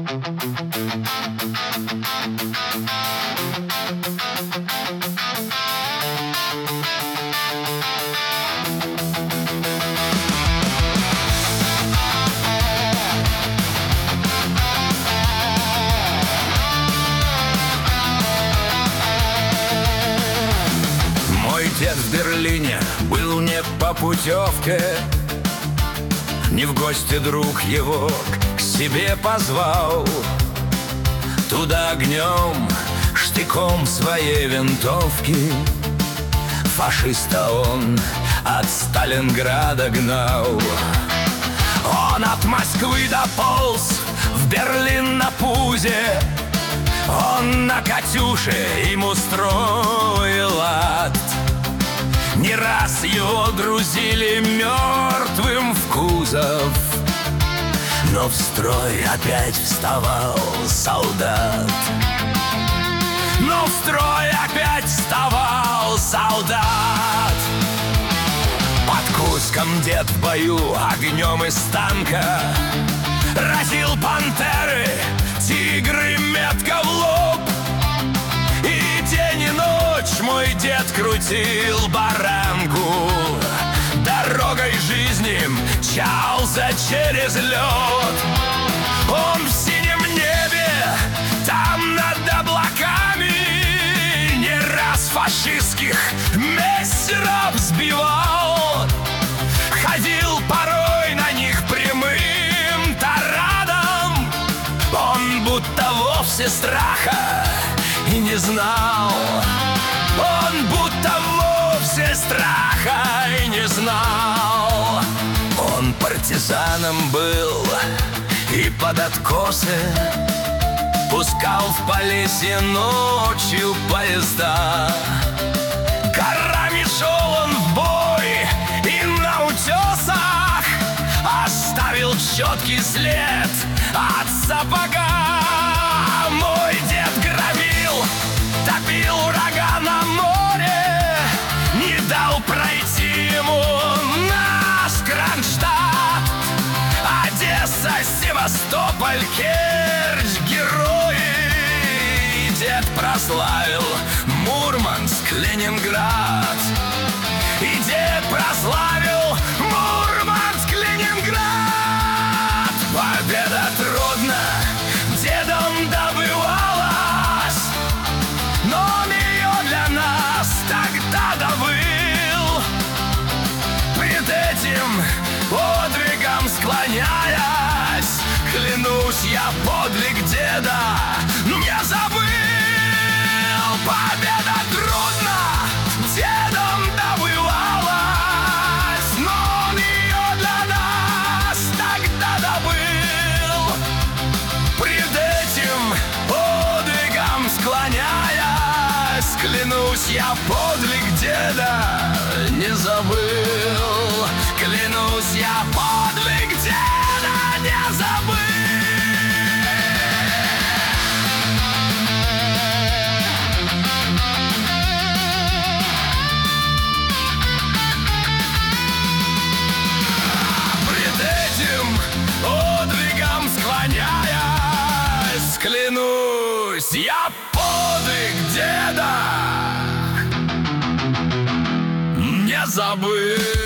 Дед в Берлине был не по путевке, не в гости друг его к себе позвал. Туда огнем, штыком своей винтовки фашиста он от Сталинграда гнал. Он от Москвы дополз в Берлин на пузе, он на «Катюше» им устроил ад. Не раз его грузили мертвым в кузов, но в строй опять вставал солдат. Но в строй опять вставал солдат. Под Курском дед в бою огнем из танка разил пантеры, тигры метко в лоб. И день и ночь мой дед крутил баранку, дорогой жизни мчался через лед. Он в синем небе, там над облаками, не раз фашистских мессеров сбивал. Ходил порой на них прямым тарадом, он будто вовсе страха и не знал. Он будто вовсе страха и не знал. Он партизаном был и под откосы пускал в Полесье ночью поезда. Горами шел он в бой и на утесах оставил четкий след от сапога. Мой дед грабил, топил ураган на море, не дал пройти ему наш Кронштадт. Одесса, Севастополь, Керчь, герои. И дед прославил Мурманск, Ленинград. И дед прославил Мурманск, Ленинград. Победа трудна дедом добывалась, но он ее для нас тогда добыл. Пред этим подвигом склоняясь, клянусь, я подвиг деда не забыл. Победа трудна дедом добывалась, но он ее для нас тогда добыл. Пред этим подвигом склоняясь, клянусь, я подвиг деда не забыл. Клянусь, я подвиг деда не забыл. Пред этим подвигом склоняясь, клянусь, я подвиг деда не забыл.